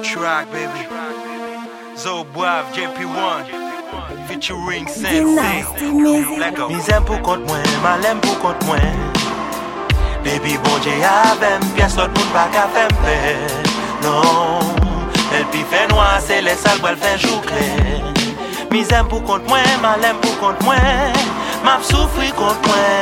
track, baby. Zo Boav, JP1, featuring Sensei. Lego. Misem pou kont mwen, malem pou kont mwen. Baby bon Dieu avem, pièce l'autre moun pa ka fèm pè. Non, el pi fè noir, c'est les sal boel fè jou clair. Misem pou kont mwen, malem pou kont mwen. Map soufri kont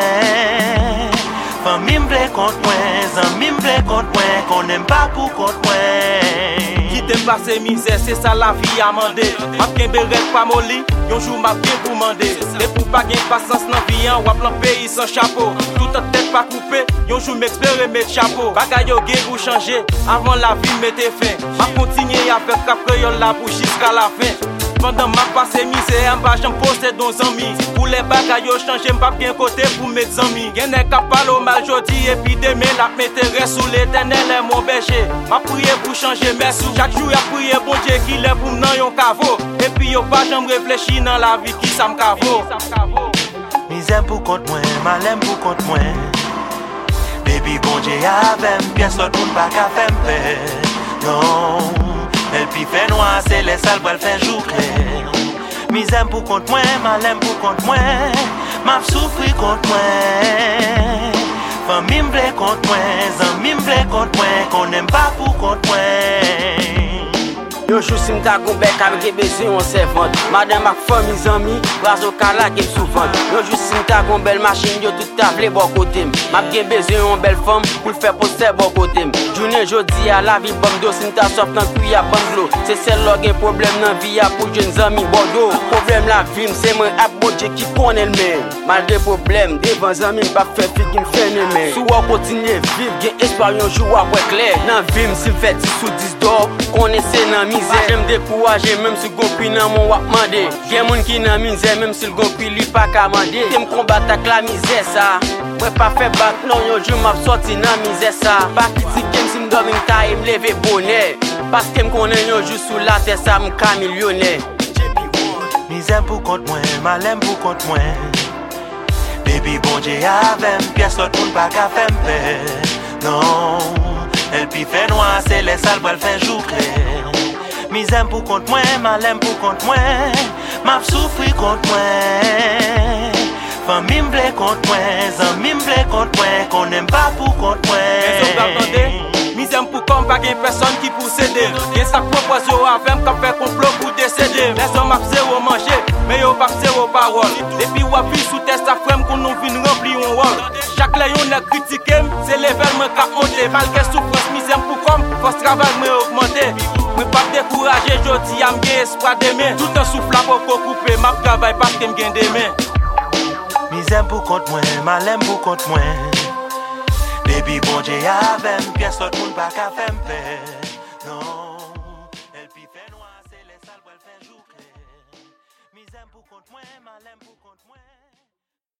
mwen. Fami m'vle kont mwen, zanmi m'vle kont mwen. Konem pa pou kont mwen. Quitte passer misère, c'est ça la vie à mander. M'a bien beret pas molli, yon jour m'a bien pour mander. Et pour pas gain patience dans vie, on va plan pays sans chapeau. Tout en tête pas coupé, yon jour m'espérer mettre chapeau. Bagay yo gen pour changer, avant la vie mette fin. M'a continuer avec après yon la pour jusqu'à la fin. Pendant m'a passé misère, m'pa j'en poste dans amis. Pour les bagailles yo changer, m'pa bien côté pour mes amis. Gen est capable au mal jodi et puis demain la m'intéresse sous l'éternel est mon berger. M'a prié pour changer mes sous. Chaque jour y'a prié bon Dieu qui lève pour m'nan yon caveau. Et puis yo pas j'en réfléchir dans la vie qui ça m'cavo. Misem pou kont mwen, malem pou kont mwen. Baby bon Dieu avem, pièce l'autre moun pa ka fèm pè. Non, el pi fè noir, c'est les sal boel fè jou clair. Misem pou kont mwen, malem pou kont mwen. Map soufri kont mwen. Fami m'vle kont mwen, zanmi m'vle kont mwen. Konem pa pou kont mwen. Yo jou si m'ta gon bek avec baiser on servante. Madame ak fami zami, razo kala ke souvent. Yo jou si m'ta gon belle machine, yo tout table bon côté. M'a gen baiser on belle femme pour le faire poster bon côté. Journée jodi à la vie bando si m'ta sop nan kuya banglo. C'est celle là gen problème nan vie a pour jeunes amis Bordeaux. Problème la vie c'est moi ak bodje qui connaît le même. Malgré problème devant amis pas faire fi qui fait ne mais. Sou on continuer vivre gen espoir yon jour après clair. Nan vie si fait 10 sous 10 d'or, connaissez nan j'aime décourager même si gon pri nan mon wap mande. Gen moun ki nan misère même si gon pri li pa ka mande. T'aime combattre avec la misère ça. Moi pas fait bac non yon jour m'a sorti nan misère ça. Pas critiquer si m'dormi ta et m'lever bonheur. Parce que m'konne yon jour sous la terre ça m'ka millionnaire. Misem pou kont mwen, malem pou kont mwen. Baby bon Dieu avem, pièce l'autre moun pa ka fèm pè. Non, el pi fè noir, c'est les sal boel fè jou clair. Misem pou kont mwen, malem pou kont mwen. Map soufri kont mwen. Fami m'vle kont mwen, zanmi m'vle kont mwen. Konem pa pou kont mwen. Misem pou kom pa gen personne qui pou céder. Gen sak propose yo avem kap fè complot pour décéder. Les hommes ap zéro manger, mais yo pas zéro parole. Depuis wap vi sous test a frem qu'on nou vin rempli yon rôle. Chaque lè yon a critiqué, c'est level mwen ka monter. Malgré souffrance, misem pou kom, force travail mwen augmenter. Mwen pas décourager, jodi am gen espoir demain. Tout en souffle pour couper, map travail parce que m'gen demain. Misem pou kont mwen, malem pou kont mwen. Baby bon Dieu avem, pièce l'autre moun pa ka fèm pè. Non, el pi fè noir, c'est les sal boel fè jou clair. Misem pou kont mwen, malem pou kont mwen.